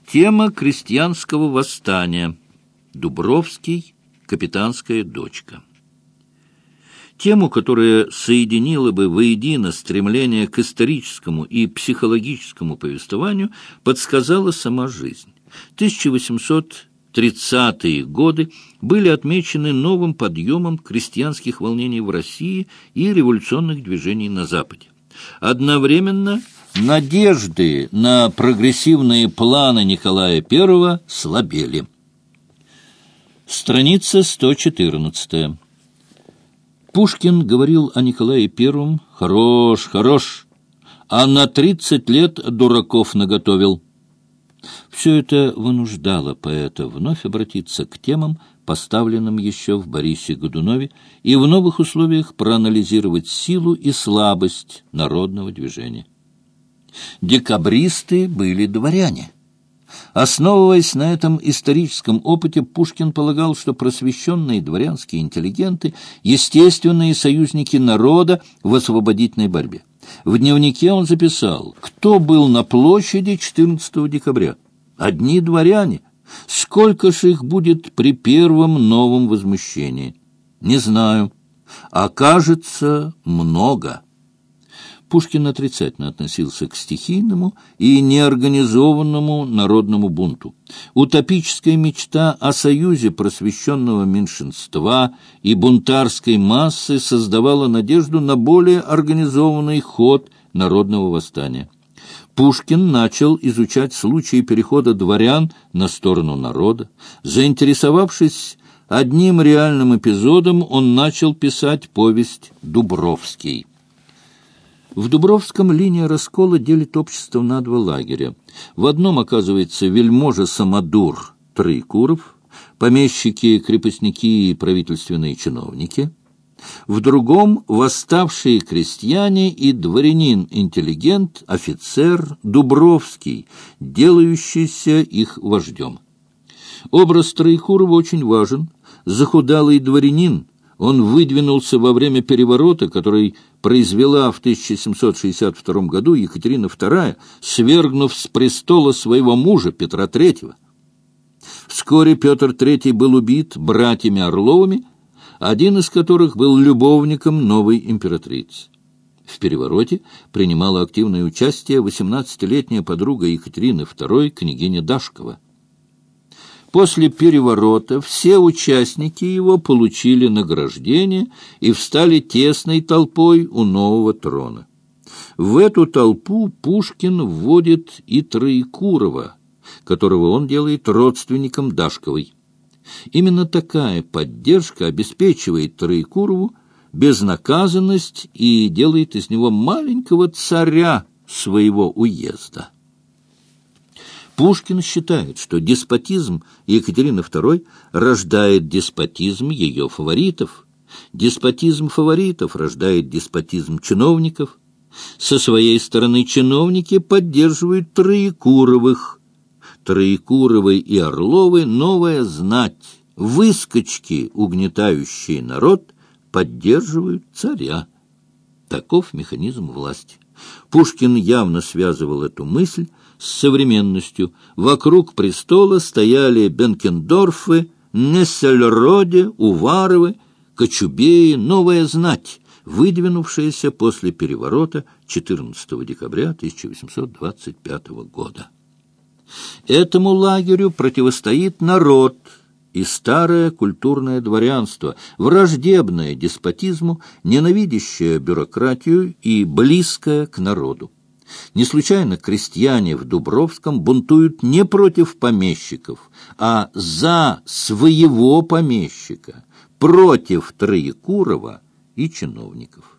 Тема крестьянского восстания. Дубровский. Капитанская дочка. Тему, которая соединила бы воедино стремление к историческому и психологическому повествованию, подсказала сама жизнь. 1830-е годы были отмечены новым подъемом крестьянских волнений в России и революционных движений на Западе. Одновременно надежды на прогрессивные планы Николая I слабели. Страница 114. Пушкин говорил о Николае I: «Хорош, а на 30 лет дураков наготовил». Все это вынуждало поэта вновь обратиться к темам, поставленным еще в Борисе Годунове, и в новых условиях проанализировать силу и слабость народного движения. Декабристы были дворяне. Основываясь на этом историческом опыте, Пушкин полагал, что просвещенные дворянские интеллигенты – естественные союзники народа в освободительной борьбе. В дневнике он записал: «Кто был на площади 14 декабря? Одни дворяне. Сколько ж их будет при первом новом возмущении? Не знаю. А кажется, много». Пушкин отрицательно относился к стихийному и неорганизованному народному бунту. Утопическая мечта о союзе просвещенного меньшинства и бунтарской массы создавала надежду на более организованный ход народного восстания. Пушкин начал изучать случаи перехода дворян на сторону народа. Заинтересовавшись одним реальным эпизодом, он начал писать повесть «Дубровский». В Дубровском линия раскола делит общество на два лагеря. В одном оказывается вельможа-самодур Троекуров, помещики, крепостники и правительственные чиновники. В другом — восставшие крестьяне и дворянин-интеллигент, офицер Дубровский, делающийся их вождем. Образ Троекурова очень важен. Захудалый дворянин, он выдвинулся во время переворота, который произвела в 1762 году Екатерина II, свергнув с престола своего мужа Петра III. Вскоре Петр III был убит братьями Орловыми, один из которых был любовником новой императрицы. В перевороте принимала активное участие 18-летняя подруга Екатерины II, княгиня Дашкова. После переворота все участники его получили награждение и встали тесной толпой у нового трона. В эту толпу Пушкин вводит и Троекурова, которого он делает родственником Дашковой. Именно такая поддержка обеспечивает Троекурову безнаказанность и делает из него маленького царя своего уезда. Пушкин считает, что деспотизм Екатерины II рождает деспотизм ее фаворитов. Деспотизм фаворитов рождает деспотизм чиновников. Со своей стороны чиновники поддерживают Троекуровых. Троекуровы и Орловы — новая знать. Выскочки, угнетающие народ, поддерживают царя. Таков механизм власти. Пушкин явно связывал эту мысль с современностью. Вокруг престола стояли Бенкендорфы, Нессельроде, Уваровы, Кочубеи, новая знать, выдвинувшаяся после переворота 14 декабря 1825 года. Этому лагерю противостоит народ и старое культурное дворянство, враждебное деспотизму, ненавидящее бюрократию и близкое к народу. Не случайно крестьяне в Дубровском бунтуют не против помещиков, а за своего помещика, против Троекурова и чиновников.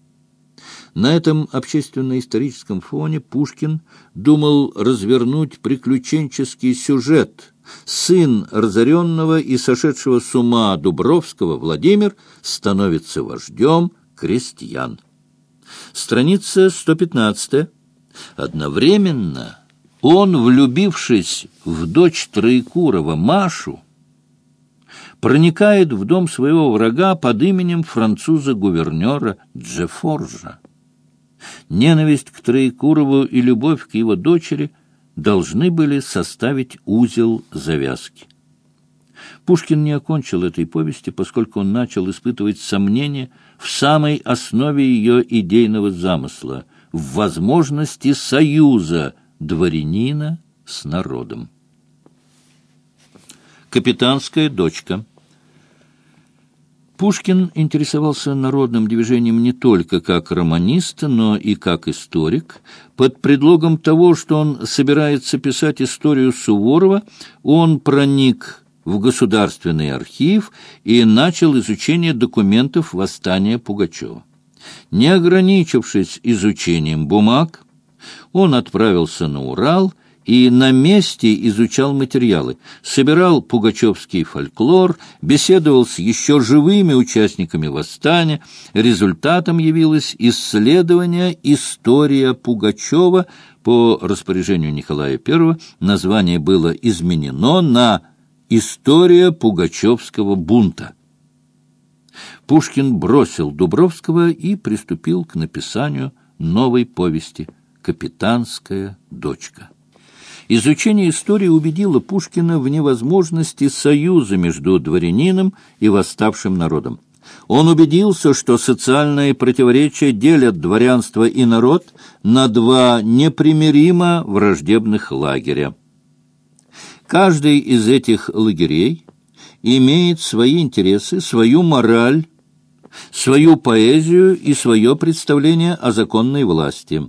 На этом общественно-историческом фоне Пушкин думал развернуть приключенческий сюжет. Сын разоренного и сошедшего с ума Дубровского Владимир становится вождем крестьян. Страница 115. Одновременно он, влюбившись в дочь Троекурова Машу, проникает в дом своего врага под именем француза-гувернера Джеффоржа. Ненависть к Троекурову и любовь к его дочери должны были составить узел завязки. Пушкин не окончил этой повести, поскольку он начал испытывать сомнения в самой основе ее идейного замысла, в возможности союза дворянина с народом. Капитанская дочка. Пушкин интересовался народным движением не только как романист, но и как историк. Под предлогом того, что он собирается писать историю Суворова, он проник в Государственный архив и начал изучение документов восстания Пугачева. Не ограничившись изучением бумаг, он отправился на Урал и на месте изучал материалы, собирал пугачевский фольклор, беседовал с еще живыми участниками восстания. Результатом явилось исследование «История Пугачева». По распоряжению Николая I название было изменено на «История Пугачевского бунта». Пушкин бросил Дубровского и приступил к написанию новой повести «Капитанская дочка». Изучение истории убедило Пушкина в невозможности союза между дворянином и восставшим народом. Он убедился, что социальные противоречия делят дворянство и народ на два непримиримо враждебных лагеря. Каждый из этих лагерей имеет свои интересы, свою мораль, свою поэзию и свое представление о законной власти.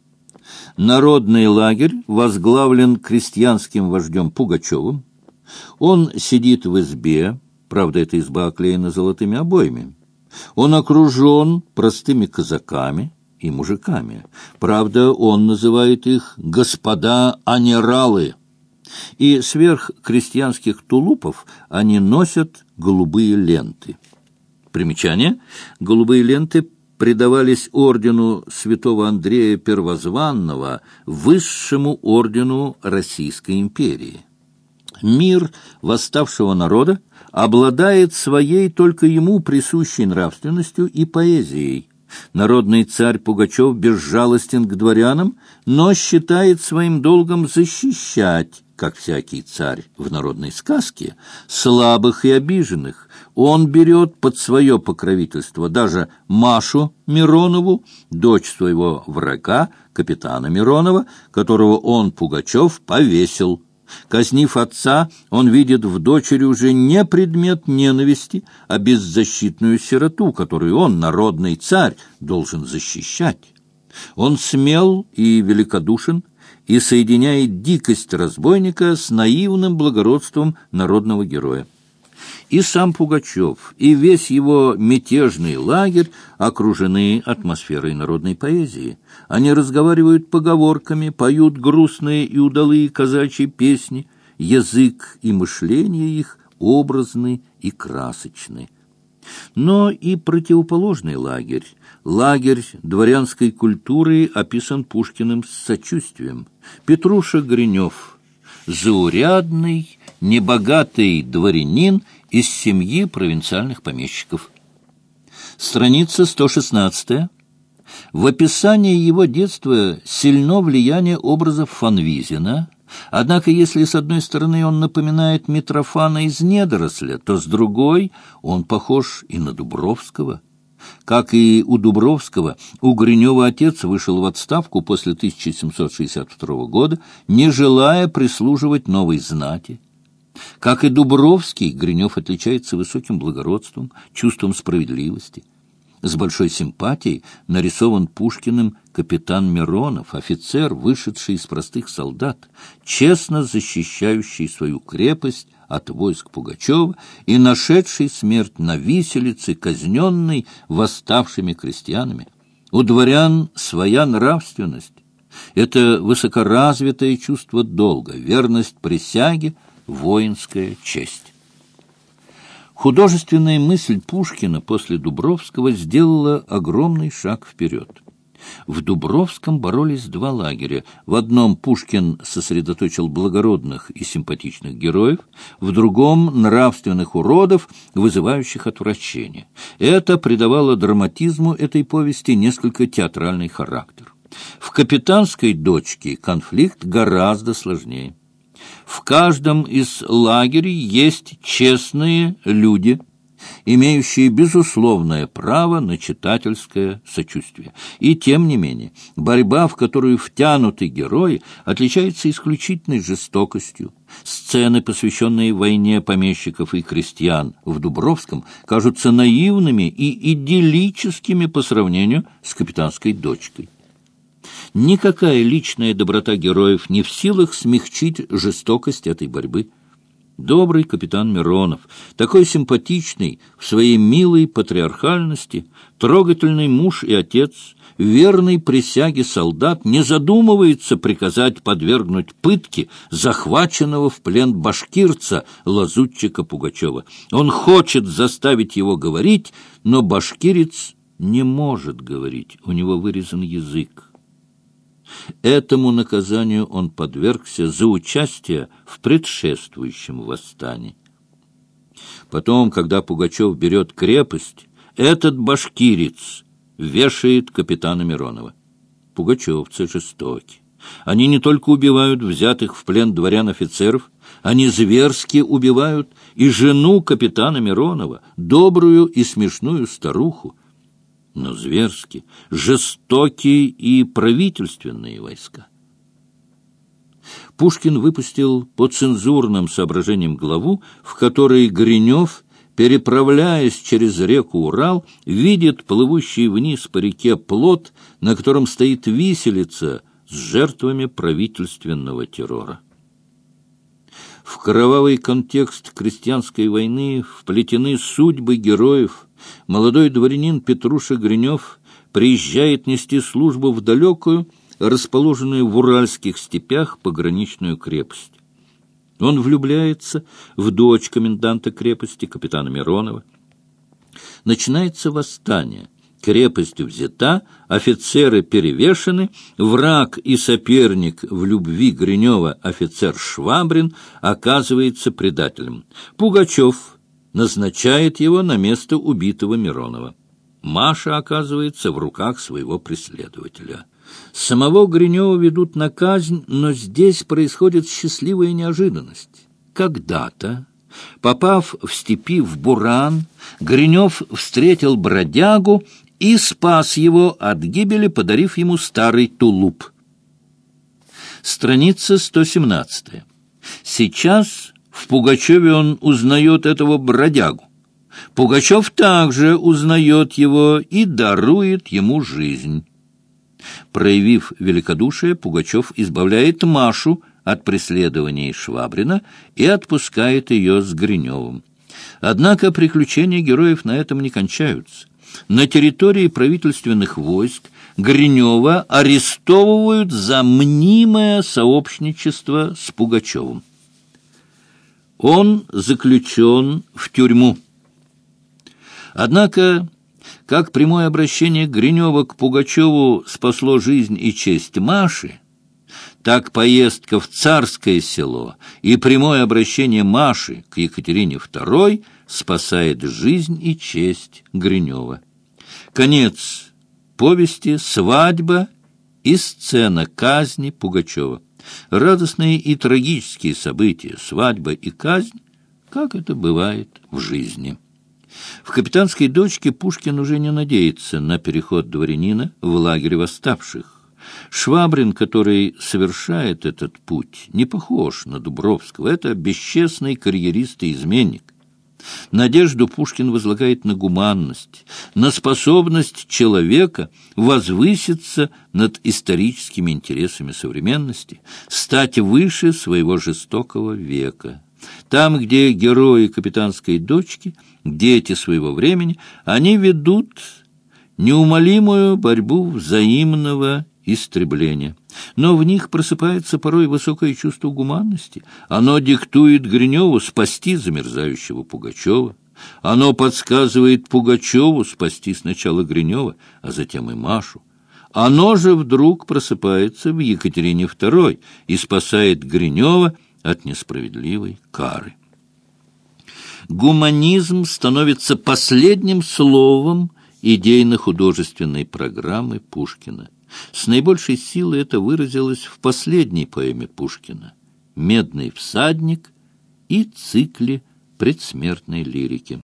Народный лагерь возглавлен крестьянским вождем Пугачевым. Он сидит в избе, правда, эта изба оклеена золотыми обоями. Он окружен простыми казаками и мужиками. Правда, он называет их «господа-анералы». И сверх крестьянских тулупов они носят голубые ленты. Примечание. Голубые ленты придавались ордену святого Андрея Первозванного, высшему ордену Российской империи. Мир восставшего народа обладает своей только ему присущей нравственностью и поэзией. Народный царь Пугачев безжалостен к дворянам, но считает своим долгом защищать, как всякий царь в народной сказке, слабых и обиженных. Он берет под свое покровительство даже Машу Миронову, дочь своего врага, капитана Миронова, которого он, Пугачев, повесил. Казнив отца, он видит в дочери уже не предмет ненависти, а беззащитную сироту, которую он, народный царь, должен защищать. Он смел и великодушен, и соединяет дикость разбойника с наивным благородством народного героя. И сам Пугачев, и весь его мятежный лагерь окружены атмосферой народной поэзии. Они разговаривают поговорками, поют грустные и удалые казачьи песни, язык и мышление их образны и красочны. Но и противоположный лагерь, лагерь дворянской культуры, описан Пушкиным с сочувствием. Петруша Гринев, заурядный, небогатый дворянин из семьи провинциальных помещиков. Страница 116. В описании его детства сильно влияние образов Фанвизина. Однако, если с одной стороны он напоминает Митрофана из «Недоросля», то с другой он похож и на Дубровского. Как и у Дубровского, у Гринева отец вышел в отставку после 1762 года, не желая прислуживать новой знати. Как и Дубровский, Гринев отличается высоким благородством, чувством справедливости. С большой симпатией нарисован Пушкиным капитан Миронов, офицер, вышедший из простых солдат, честно защищающий свою крепость от войск Пугачева и нашедший смерть на виселице, казненный восставшими крестьянами. У дворян своя нравственность. Это высокоразвитое чувство долга, верность присяге, воинская честь. Художественная мысль Пушкина после Дубровского сделала огромный шаг вперед. В Дубровском боролись два лагеря. В одном Пушкин сосредоточил благородных и симпатичных героев, в другом — нравственных уродов, вызывающих отвращение. Это придавало драматизму этой повести несколько театральный характер. В «Капитанской дочке» конфликт гораздо сложнее. В каждом из лагерей есть честные люди, имеющие безусловное право на читательское сочувствие. И тем не менее, борьба, в которую втянуты герои, отличается исключительной жестокостью. Сцены, посвященные войне помещиков и крестьян в Дубровском, кажутся наивными и идиллическими по сравнению с «Капитанской дочкой». Никакая личная доброта героев не в силах смягчить жестокость этой борьбы. Добрый капитан Миронов, такой симпатичный в своей милой патриархальности, трогательный муж и отец, верный присяге солдат, не задумывается приказать подвергнуть пытке захваченного в плен башкирца, лазутчика Пугачева. Он хочет заставить его говорить, но башкирец не может говорить, у него вырезан язык. Этому наказанию он подвергся за участие в предшествующем восстании. Потом, когда Пугачев берет крепость, этот башкирец вешает капитана Миронова. Пугачевцы жестоки. Они не только убивают взятых в плен дворян-офицеров, они зверски убивают и жену капитана Миронова, добрую и смешную старуху, но зверски, жестокие и правительственные войска. Пушкин выпустил по цензурным соображениям главу, в которой Гринев, переправляясь через реку Урал, видит плывущий вниз по реке плот, на котором стоит виселица с жертвами правительственного террора. В кровавый контекст крестьянской войны вплетены судьбы героев. Молодой дворянин Петруша Гринев приезжает нести службу в далекую, расположенную в Уральских степях, пограничную крепость. Он влюбляется в дочь коменданта крепости, капитана Миронова. Начинается восстание. Крепость взята, офицеры перевешены, враг и соперник в любви Гринева, офицер Швабрин, оказывается предателем. Пугачев назначает его на место убитого Миронова. Маша оказывается в руках своего преследователя. Самого Гринева ведут на казнь, но здесь происходит счастливая неожиданность. Когда-то, попав в степи в буран, Гринев встретил бродягу и спас его от гибели, подарив ему старый тулуп. Страница 117. Сейчас в Пугачеве он узнает этого бродягу. Пугачев также узнает его и дарует ему жизнь. Проявив великодушие, Пугачев избавляет Машу от преследований Швабрина и отпускает ее с Гриневым. Однако приключения героев на этом не кончаются. На территории правительственных войск Гринева арестовывают за мнимое сообщничество с Пугачевым. Он заключен в тюрьму. Однако, как прямое обращение Гринева к Пугачеву спасло жизнь и честь Маши, так поездка в Царское Село и прямое обращение Маши к Екатерине II спасает жизнь и честь Гринева. Конец повести «Свадьба» и сцена казни Пугачева. Радостные и трагические события, свадьба и казнь, как это бывает в жизни. В «Капитанской дочке» Пушкин уже не надеется на переход дворянина в лагерь восставших. Швабрин, который совершает этот путь, не похож на Дубровского. Это бесчестный карьерист и изменник. Надежду Пушкин возлагает на гуманность, на способность человека возвыситься над историческими интересами современности, стать выше своего жестокого века. Там, где герои «Капитанской дочки», дети своего времени, они ведут неумолимую борьбу взаимного истребления. Но в них просыпается порой высокое чувство гуманности. Оно диктует Гриневу спасти замерзающего Пугачева. Оно подсказывает Пугачеву спасти сначала Гринева, а затем и Машу. Оно же вдруг просыпается в Екатерине II и спасает Гринева от несправедливой кары. Гуманизм становится последним словом идейно-художественной программы Пушкина. С наибольшей силой это выразилось в последней поэме Пушкина «Медный всадник» и цикле предсмертной лирики.